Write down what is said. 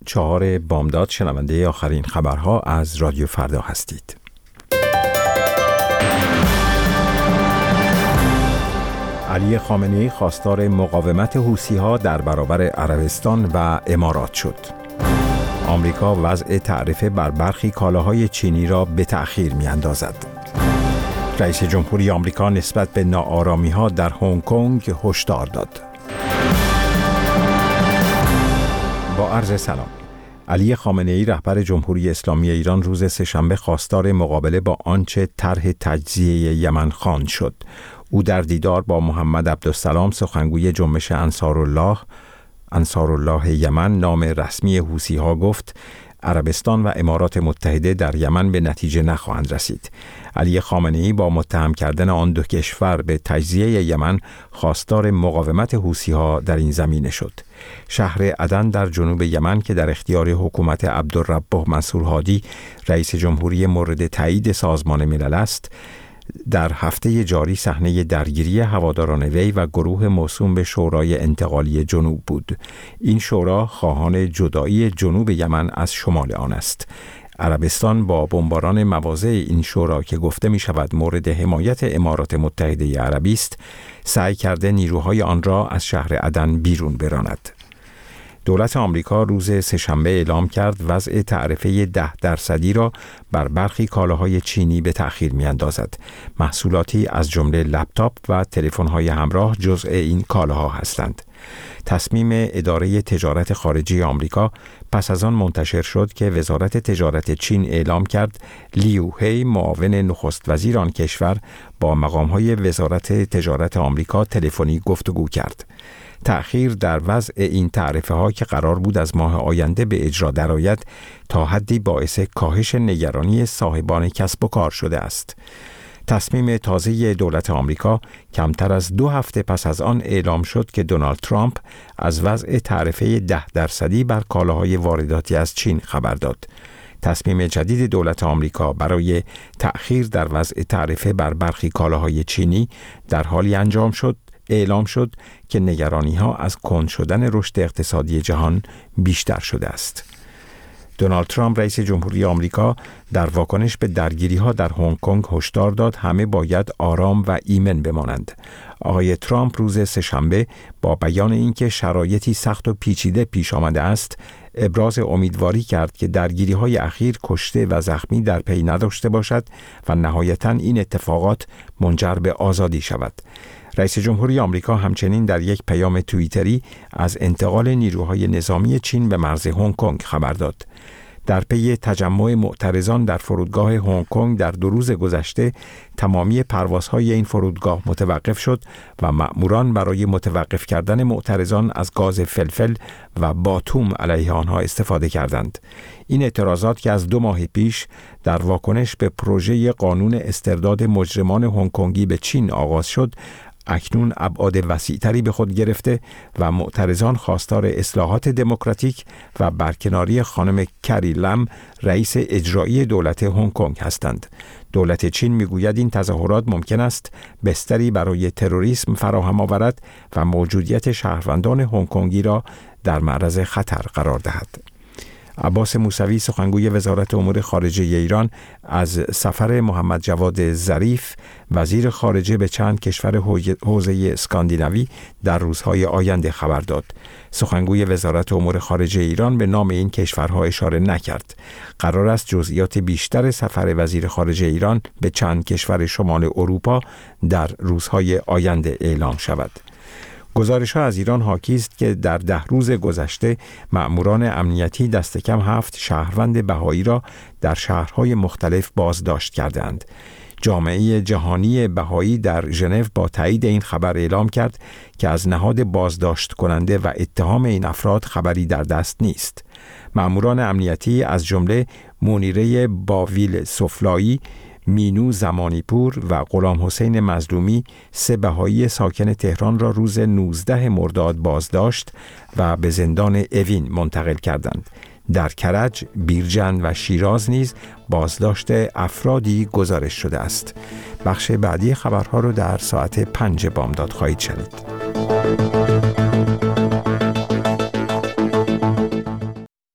4 بامداد شنونده آخرین خبرها از رادیو فردا هستید. علی خامنه‌ای خواستار مقاومت حوثی‌ها در برابر عربستان و امارات شد. آمریکا وضع تعرفه بر برخی کالاهای چینی را به تأخیر می‌اندازد. رئیس جمهوری آمریکا نسبت به ناآرامی‌ها در هنگ کنگ هشدار داد. با عرض سلام. علی خامنه‌ای رهبر جمهوری اسلامی ایران روز سه‌شنبه خواستار مقابله با آنچه طرح تجزیه یمن خواند شد. او در دیدار با محمد عبدالسلام سخنگوی جنبش انصارالله یمن نام رسمی حوثی‌ها گفت عربستان و امارات متحده در یمن به نتیجه نخواهند رسید. علی خامنه‌ای با متهم کردن آن دو کشور به تجزیه یمن خواستار مقاومت حوثی‌ها در این زمینه شد. شهر عدن در جنوب یمن که در اختیار حکومت عبدالرب منصور هادی رئیس جمهوری مورد تایید سازمان ملل است، در هفته جاری صحنه درگیری هواداران وی و گروه موسوم به شورای انتقالی جنوب بود. این شورا خواهان جدایی جنوب یمن از شمال آن است. عربستان با بمباران مواضع این شورا که گفته می شود مورد حمایت امارات متحده عربی است، سعی کرده نیروهای آن را از شهر عدن بیرون براند. دولت آمریکا روز سه‌شنبه اعلام کرد وضع تعرفه 10% را بر برخی کالاهای چینی به تأخیر می‌اندازد. محصولاتی از جمله لپتاپ و تلفن‌های همراه جزء این کالاها هستند. تصمیم اداره تجارت خارجی آمریکا پس از آن منتشر شد که وزارت تجارت چین اعلام کرد لیو هی معاون نخست وزیر آن کشور با مقام‌های وزارت تجارت آمریکا تلفنی گفتگو کرد. تأخیر در وضع این تعرفه ها که قرار بود از ماه آینده به اجرا درآید تا حدی باعث کاهش نگرانی صاحبان کسب و کار شده است. تصمیم تازه دولت آمریکا کمتر از 2 هفته پس از آن اعلام شد که دونالد ترامپ از وضع تعرفه 10% بر کالاهای وارداتی از چین خبر داد. تصمیم جدید دولت آمریکا برای تأخیر در وضع تعرفه بر برخی کالاهای چینی در حالی اعلام شد که نگرانی‌ها از کند شدن رشد اقتصادی جهان بیشتر شده است. دونالد ترامپ رئیس جمهوری آمریکا در واکنش به درگیری‌ها در هنگ کنگ هشدار داد همه باید آرام و ایمن بمانند. آقای ترامپ روز سه‌شنبه با بیان اینکه شرایطی سخت و پیچیده پیش آمده است، ابراز امیدواری کرد که درگیری‌های اخیر کشته و زخمی در پی نداشته باشد و نهایتاً این اتفاقات منجر به آزادی شود. رئیس جمهوری آمریکا همچنین در یک پیام توییتری از انتقال نیروهای نظامی چین به مرز هنگ کنگ خبر داد. در پی تجمع معترضان در فرودگاه هنگ کنگ در 2 روز گذشته تمامی پروازهای این فرودگاه متوقف شد و مأموران برای متوقف کردن معترضان از گاز فلفل و باتوم علیه آنها استفاده کردند. این اعتراضات که از 2 ماه پیش در واکنش به پروژه قانون استرداد مجرمان هنگ کنگی به چین آغاز شد، اکنون ابعاد وسیع‌تری به خود گرفته و معترضان خواستار اصلاحات دموکراتیک و برکناری خانم کری لم رئیس اجرایی دولت هنگ کنگ هستند. دولت چین میگوید این تظاهرات ممکن است بستری برای تروریسم فراهم آورد و موجودیت شهروندان هنگ کنگی را در معرض خطر قرار دهد. عباس موسوی سخنگوی وزارت امور خارجه ایران از سفر محمد جواد ظریف وزیر خارجه به چند کشور حوزه اسکاندیناوی در روزهای آینده خبر داد. سخنگوی وزارت امور خارجه ایران به نام این کشورها اشاره نکرد. قرار است جزئیات بیشتر سفر وزیر خارجه ایران به چند کشور شمال اروپا در روزهای آینده اعلام شود. گزارش‌ها از ایران حاکی است که در 10 روز گذشته مأموران امنیتی دست کم 7 شهروند بهایی را در شهرهای مختلف بازداشت کردند. جامعه جهانی بهایی در ژنو با تایید این خبر اعلام کرد که از نهاد بازداشت کننده و اتهام این افراد خبری در دست نیست. مأموران امنیتی از جمله منیره باویل سفلایی، مینو زمانیپور و غلام حسین مظلومی 3 بهایی ساکن تهران را روز 19 مرداد بازداشت و به زندان اوین منتقل کردند. در کرج، بیرجند و شیراز نیز بازداشت افرادی گزارش شده است. بخش بعدی خبرها رو در ساعت 5 بامداد خواهید شنید.